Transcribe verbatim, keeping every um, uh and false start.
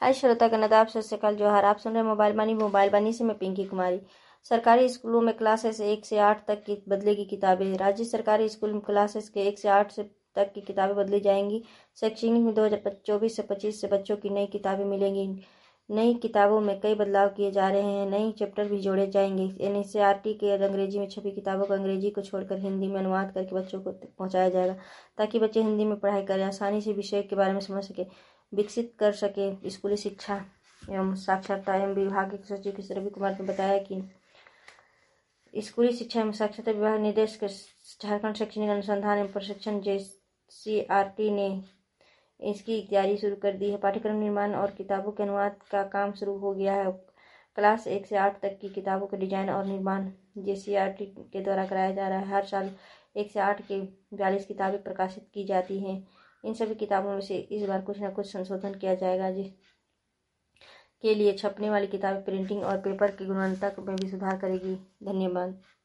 हाय श्रोता का नदाब सत श्री अकाल जोहार। आप सुन रहे मोबाइल बानी मोबाइल बानी से मैं पिंकी कुमारी। सरकारी स्कूलों में क्लासेस एक से आठ तक की बदलेगी किताबें। राज्य सरकारी स्कूल में क्लासेस के एक से आठ से तक की किताबें बदली जाएंगी। शैक्षणिक में दो हजार चौबीस से पच्चीस से बच्चों की नई किताबें मिलेंगी। नई किताबों में कई बदलाव किए जा रहे हैं। नई चैप्टर भी जोड़े जाएंगे। एनसीईआरटी के अंग्रेजी में छपी किताबों को अंग्रेजी को छोड़कर हिंदी में अनुवाद करके बच्चों को पहुंचाया जाएगा, ताकि बच्चे हिंदी में पढ़ाई करें, आसानी से विषय के बारे में समझ सके, विकसित कर सके। स्कूली शिक्षा एवं साक्षरता एवं विभाग के सचिव किशोर रवि कुमार ने बताया कि स्कूली शिक्षा एवं साक्षरता विभाग निर्देश के झारखंड शैक्षणिक अनुसंधान एवं प्रशिक्षण जेसीईआरटी ने इसकी तैयारी शुरू कर दी है। पाठ्यक्रम निर्माण और किताबों के अनुवाद का काम शुरू हो गया है। क्लास एक से आठ तक की किताबों का डिजाइन और निर्माण जेसीईआरटी के द्वारा कराया जा रहा है। हर साल एक से आठ के बयालीस किताबें प्रकाशित की जाती हैं। इन सभी किताबों में से इस बार कुछ न कुछ संशोधन किया जाएगा, जिसके लिए छपने वाली किताबें प्रिंटिंग और पेपर की गुणवत्ता में भी सुधार करेगी। धन्यवाद।